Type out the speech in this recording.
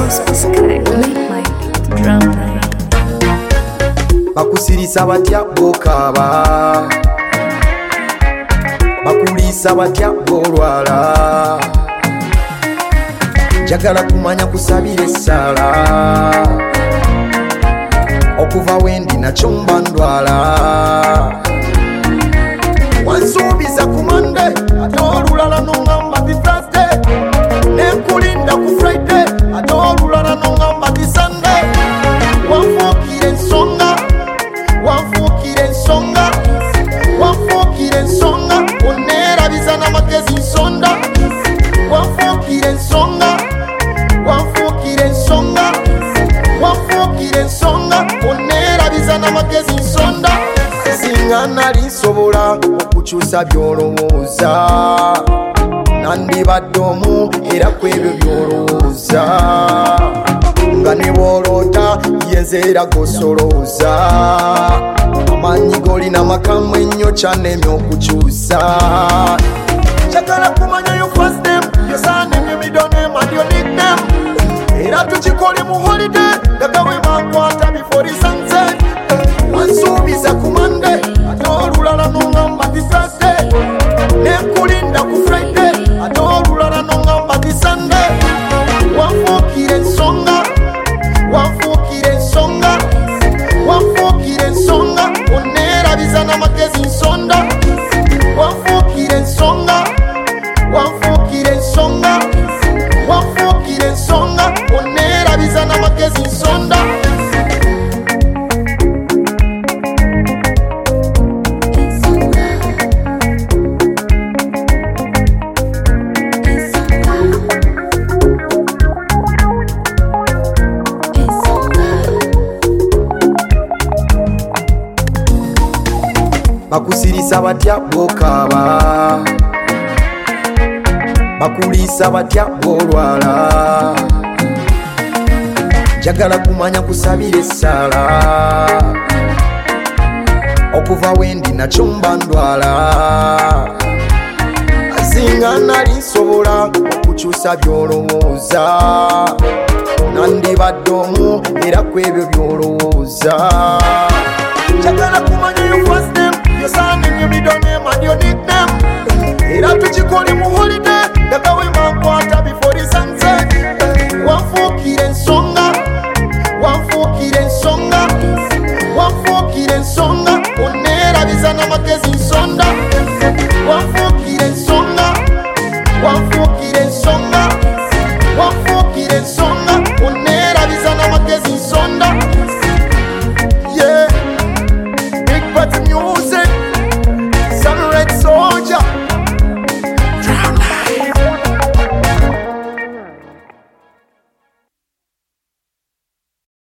Bakusirisa batya bokaba, bakulisa batya bolwala, njagala kumanya kusabira essala, okuva wendi nakyo mba ndwala. Wansuubiza ku Monday ate olulala n'oŋŋamba ti Thursday, nenkulinda ku Friday ate olulala n'oŋŋamba ti Sunday. Wanfuukira ensonga, wanfuukira ensonga, wanfuukira ensonga, onneerabiza n'amagezi nsonda. Wanfuukira ensonga, wanfuukira ensonga, wanfuukira ensonga, onneerabiza n'amagezi nsonda. Singa nali nsobola okukyusa by'olowooza, nandibadde omu era ku ebyo by'olowooza, nga ne bw'oloota yenzeera gosolooza. Amaanyi g'olina makamu ennyo kyannemye okukyusa. Njagala kumanya your first name, your surname, your middle name and your nickname. Era tukikole mu holiday, daga we mankwata before the sunset. Wansuubiza ku Monday ate olulala n'oŋŋamba ti Thursday, nenkulinda ku Friday ate olulala n'oŋŋamba ti Sunday. Wanfuukira ensonga, wanfuukira ensonga, wanfuukira ensonga, onneerabiza n'amagezi nsonda. Wanfuukira ensonga, wanfuukira ensonga, wanfuukira ensonga, onneerabiza n'amagezi nsonda. Bakusirisa batya bokaba, bakulisa batya bolwala, njagala kumanya kusabira essala, okuva wendi nakyo mba ndwala. Singa nali nsobola okukyusa by'olowooza, nandibadde omu era ku ebyo by'olowooza. Njagala kumanya your first name, your surname, your middle name and your nickname. Era tukikole mu holiday.